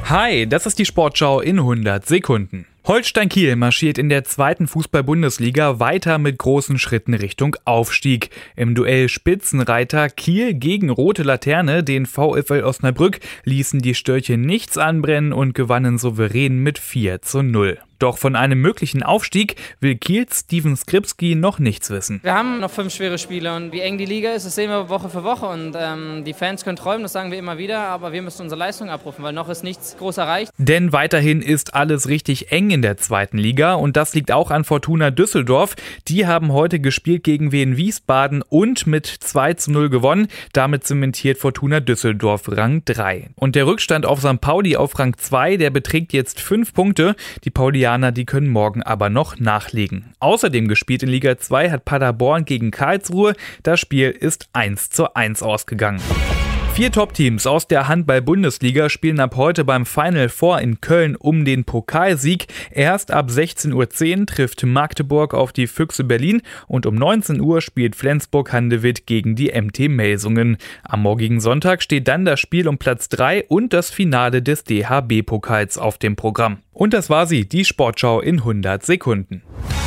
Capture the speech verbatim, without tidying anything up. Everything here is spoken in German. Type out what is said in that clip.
Hi, das ist die Sportschau in hundert Sekunden. Holstein Kiel marschiert in der zweiten Fußball-Bundesliga weiter mit großen Schritten Richtung Aufstieg. Im Duell Spitzenreiter Kiel gegen Rote Laterne, den VfL Osnabrück, ließen die Störche nichts anbrennen und gewannen souverän mit vier zu null. Doch von einem möglichen Aufstieg will Kiels Steven Skripski noch nichts wissen. Wir haben noch fünf schwere Spiele und wie eng die Liga ist, das sehen wir Woche für Woche. Und ähm, die Fans können träumen, das sagen wir immer wieder, aber wir müssen unsere Leistung abrufen, weil noch ist nichts groß erreicht. Denn weiterhin ist alles richtig eng in der zweiten Liga und das liegt auch an Fortuna Düsseldorf. Die haben heute gespielt gegen Wien Wiesbaden und mit zwei zu null gewonnen. Damit zementiert Fortuna Düsseldorf Rang drei. Und der Rückstand auf Sankt Pauli auf Rang zwei, der beträgt jetzt fünf Punkte. Die Paulianer, die können morgen aber noch nachlegen. Außerdem gespielt in Liga zwei hat Paderborn gegen Karlsruhe. Das Spiel ist eins zu eins ausgegangen. Vier Top-Teams aus der Handball-Bundesliga spielen ab heute beim Final Four in Köln um den Pokalsieg. Erst ab sechzehn Uhr zehn trifft Magdeburg auf die Füchse Berlin und um neunzehn Uhr spielt Flensburg-Handewitt gegen die M T Melsungen. Am morgigen Sonntag steht dann das Spiel um Platz drei und das Finale des D H B-Pokals auf dem Programm. Und das war sie, die Sportschau in hundert Sekunden.